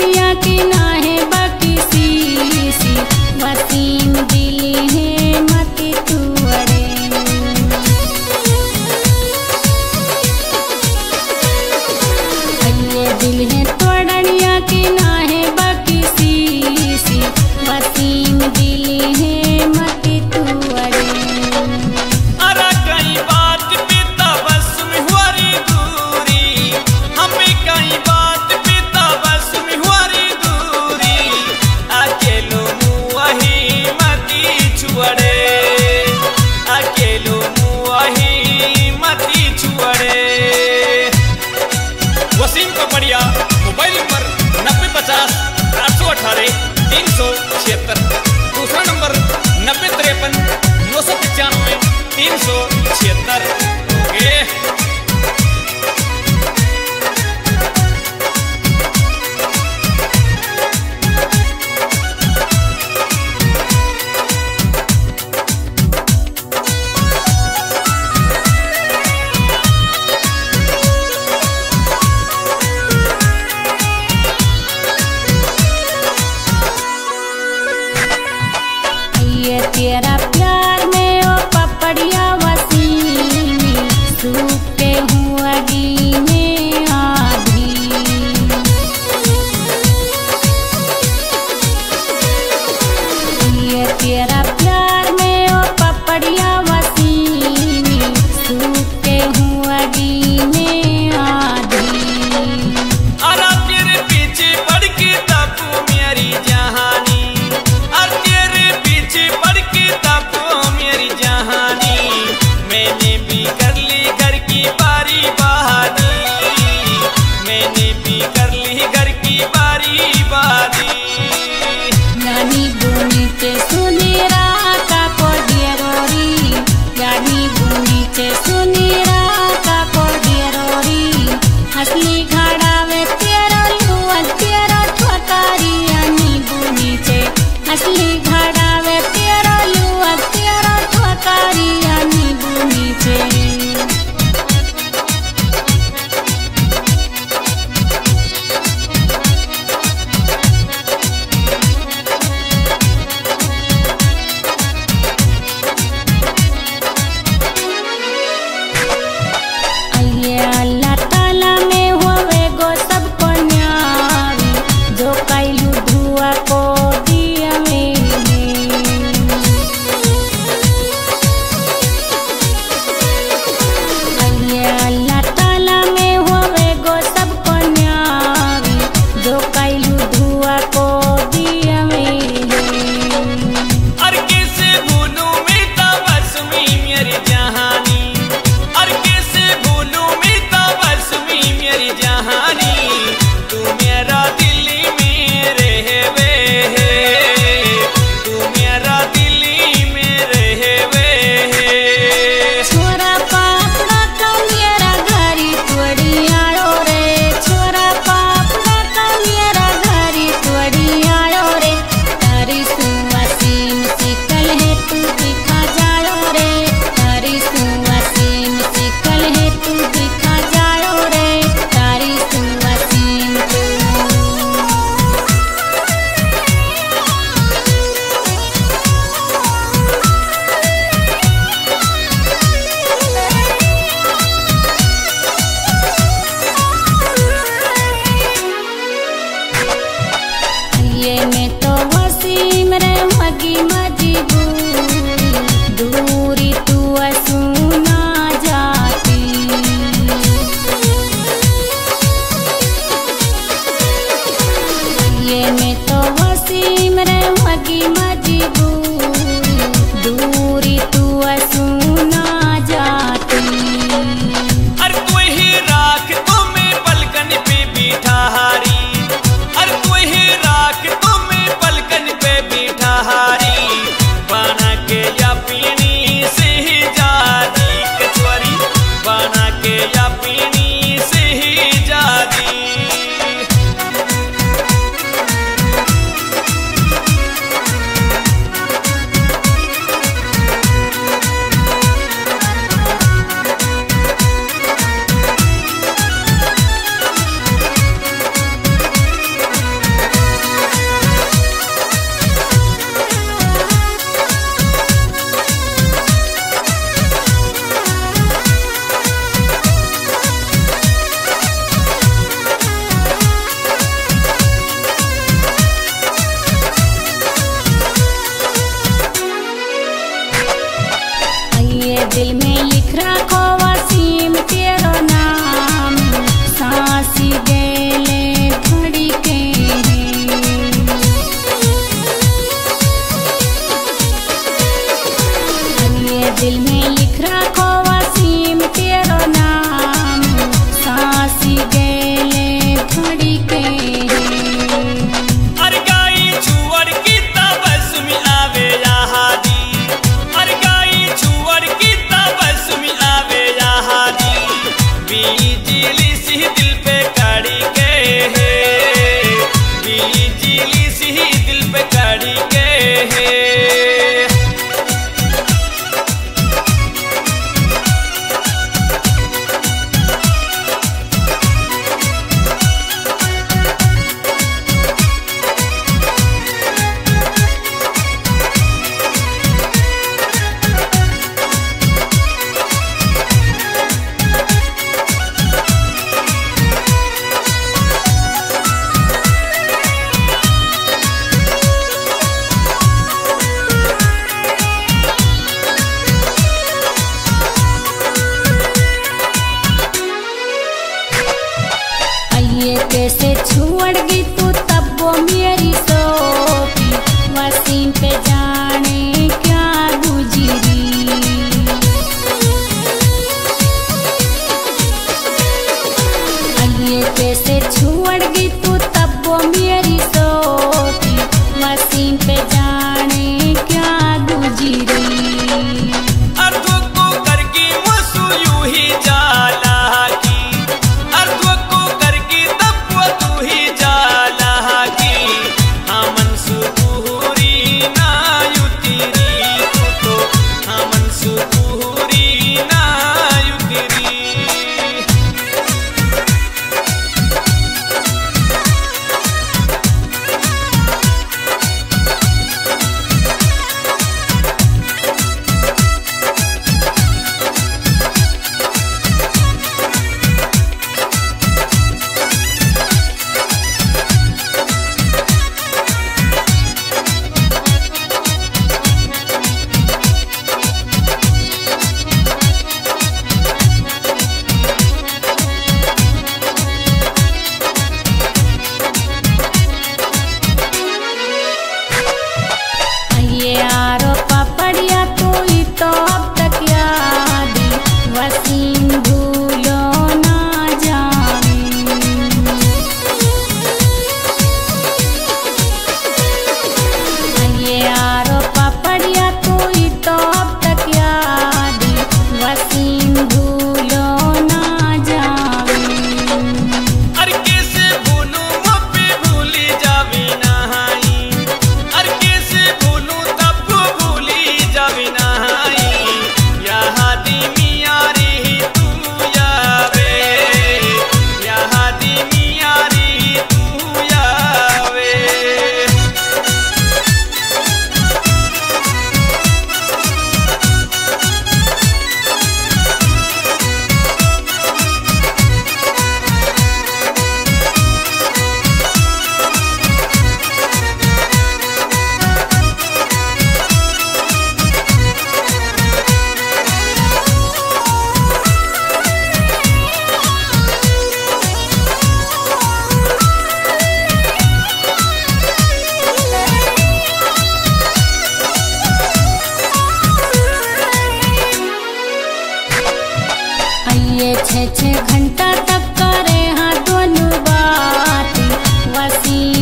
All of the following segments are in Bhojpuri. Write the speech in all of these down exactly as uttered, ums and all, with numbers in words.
तोड़निया की ना है बाकी सी वसीम दिली है मती तुअरे ये दिल है तोड़निया की ना है बाकी सी वसीम दिली है मती तुअरे अरे कई बात पिता बस में हुआरी दूरी हमें कई बात पिता बस में हुआरी दूरी अकेलो मुआही मती छुअड़े अकेलो मुआही मती छुअड़े। वसीम कपड़िया मोबाइल नंबर नब्बे पचास आठ सौ अठारह तीन सौ छिहत्तर दूसरा नंबर नब्बे तिरपन नौ सौ पचानवे तीन सौ छिहत्तर ओके। ये तेरा प्यार में ओ पपड़िया वसीम सूखे हुआ गीने आधी ये तेरा प्यार में ओ पपड़िया वसीम सूखे हुआ गीने आधी अरे तेरे पीछे पड़ के तपू मेरी जहानी अरे तेरे पीछे पड़ के तपू मेरी जहानी मैंने भी कर ली घर की बारी बहानी मैंने भी कर ली घर की बारी बहानी। यानी बुनी चे सुनीरा का कोडियरोरी यानी बुनी चे सुनीरा का कोडियरोरी हसली घाड़ावे तेरा लुआ तेरा ठोकारी यानी बुनी चे हसली घाड़ावे तेरा लुआ तेरा ठोकारी यानी बुनी चे ये अल्लाह ताला में होवे गो सबको न्यारी जो कैलू धुआ को दिया में ये अल्लाह ताला में होवे गो सबको न्यारी जो कैलू धुआ को दिया में अरे कैसे भूलूं मैं तबस्मी मेरी जहानी अरे कैसे भूलूं मैं तबस्मी मेरी जहानी तू मेरा दिल्ली में रहवे तू मेरा दिल्ली में रहवे। छोरा पापड़ा का मेरा घरी तोड़ी आयो रे छोरा पापड़ा का मेरा घरी तोड़ी आयो रे तारी सुवसीम सिकल है तू दिखा जायो रे तारी सुवसीम सिकल है तू दिखा जायो रे तारी सुवसीम तू ये में तो वसीम रे मगी मजबूरी दूरी तू सुना जाती ये में तो वसीम रे मगी मजबूरी दूरी तू सुना जाती अरे तू ही राख तो मैं पलकन पे बैठा हारी अरे तू ही राख तो मैं पलकन पे बैठा हारी बना के या पीनी से ही जादी कचवरी बना के या पीनी से ही जादी।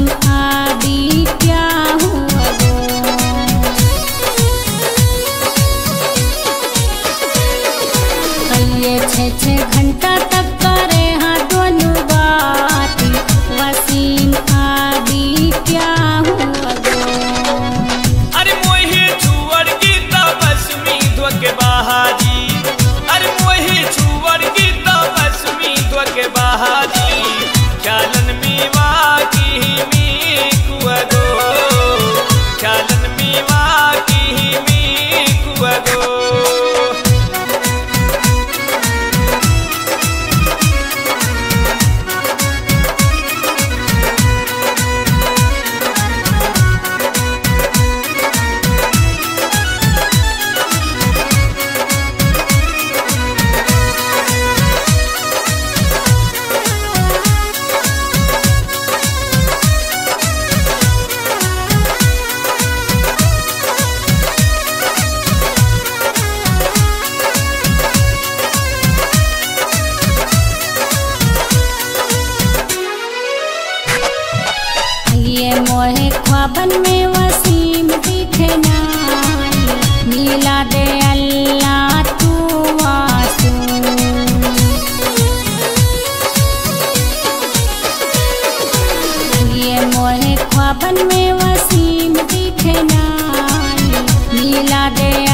आदि क्या हुआ गो। कहिए छः छः घंटा तक करे हाँ दोनों बात, वसीम आदि क्या हुआ गो। अरे मोहे छुअर गीता बसमी धोके बहाजी, अरे मोहे छुअर गीता बसमी धोके बहाजी, ख्यालन मीवा की मी कुआ गो, ख्यालन मीवा की मी कुआ गो। ये मोहे ख्वाबन में वसीम दिखे नाई, मिला दे अल्लाह तू आंसू। ये मोहे ख्वाबन में वसीम दिखे नाई, मिला दे